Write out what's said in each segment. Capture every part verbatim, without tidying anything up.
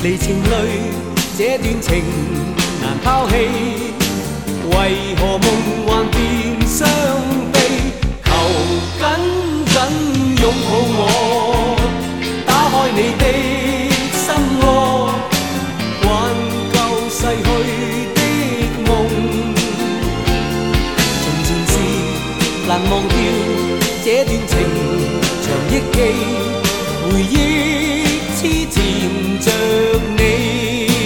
离情泪，这段情难抛弃。为何梦幻变伤悲？求紧紧拥抱我，打开你的心窝，挽救逝去的梦。从前事难忘掉，这段情长忆记，回忆痴缠着你。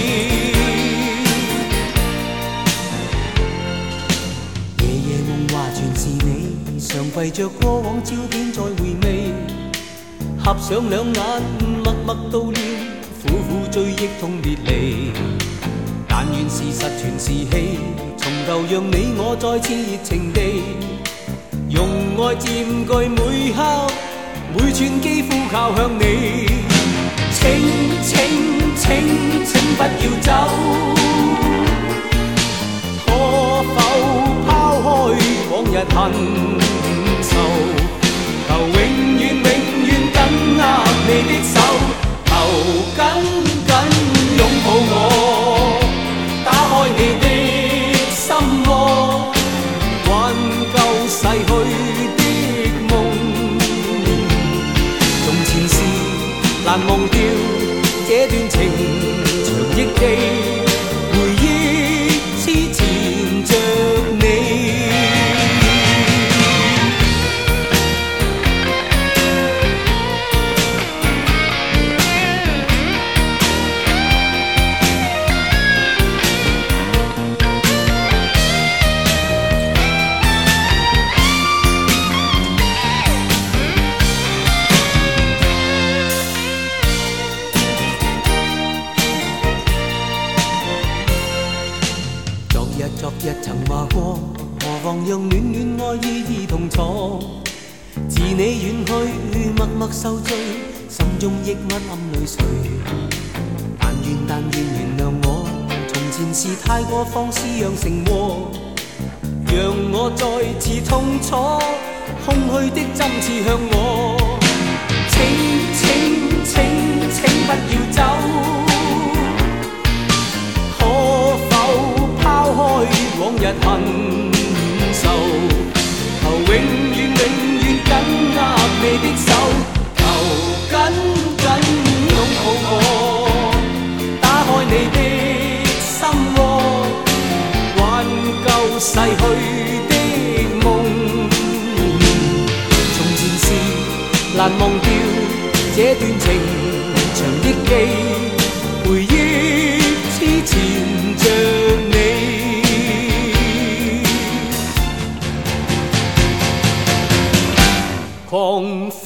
夜夜梦话全是你，常携着过往照片再回味，合上两眼默默悼念，苦苦追忆痛别离。但愿事实全是戏，从头让你我再次热情地，用爱佔據每刻每寸肌膚靠向你。請請請請不要走，可否拋開往日恨愁？求永遠永遠緊握你的手，求緊緊擁抱我，打開你的心窩，挽救逝去的夢。從前事難忘掉，這段情長憶記，回憶痴纏着你。昨日曾話過，何妨讓暖暖愛意兒同坐。自你遠去，默默受罪，心中抑鬱暗淚垂。但願但願原諒我，從前事太過放肆讓成禍，讓我再次痛楚，空虛的針刺向我。請請請請不要走，往日恨愁，求永遠永遠緊握你的手，求緊緊擁抱我，打開你的心窩，挽救逝去的夢。從前事難忘掉，這段情長憶記，回憶痴纏着你。狂